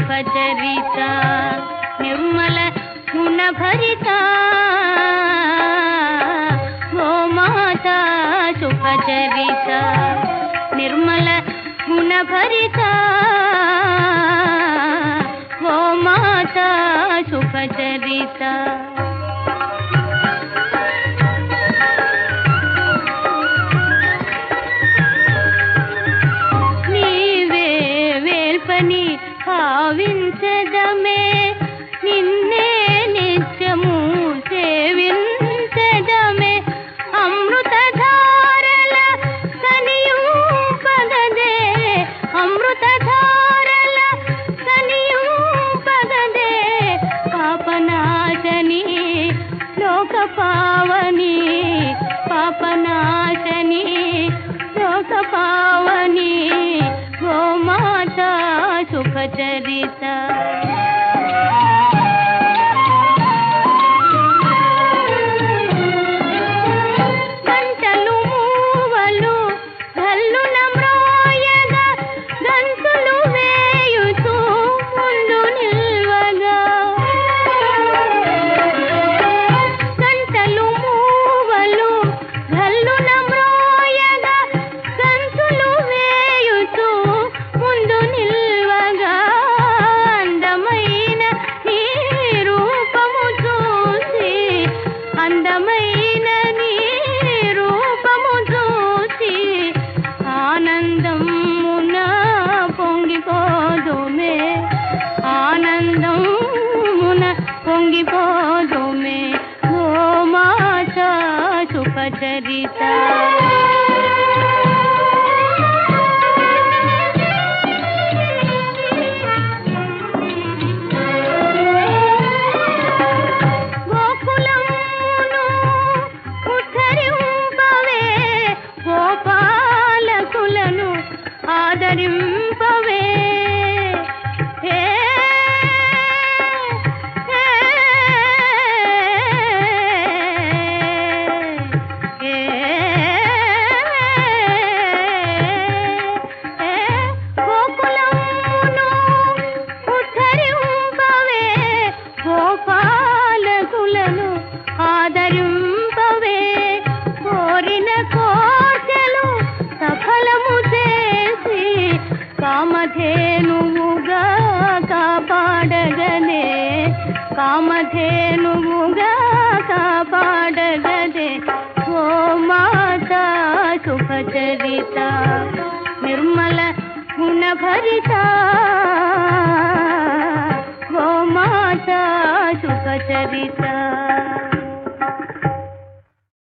సుఖచరిత నిర్మల గుణభరిత ఓ మాతా సుఖచరిత నిర్మల గుణభరిత ఓ మాతా సుఖచరిత భావించదమే నిన్నే నిత్యము సేవించదమే అమృతధారల కనియుంపగదే అమృతధారల కనియుంపగదే పాపనాశని లోక పావని పాపనాశని లోక పావని ఓ మాతా సుఖచరిత గంటలు మూవలు గల్లున మ్రోయగా గంతులు వేయుతూ ముందు నిల్వగా గంటలు మూవలు గల్లున మ్రోయగా గంతులు వేయుతూ ముందు నిల్వగా అందమైన నీ రూపము చూసి ఆనందమున పొంగిపోదుమే ఆనందమున పొంగిపోదుమే ఓ మాతా సుఖచరిత ఆదరింపవే గోకులమును ఉద్ధరింపవే గోపాలకులను ఆదరింపవే కోరిన కోర్కెలు సఫలము చేసి కామధేనువుగా కాపాడగనే కామధేనువుగా కాపాడగనే ఓ మాతా సుఖచరిత నిర్మల గుణభరిత ఓ మాతా సుఖచరిత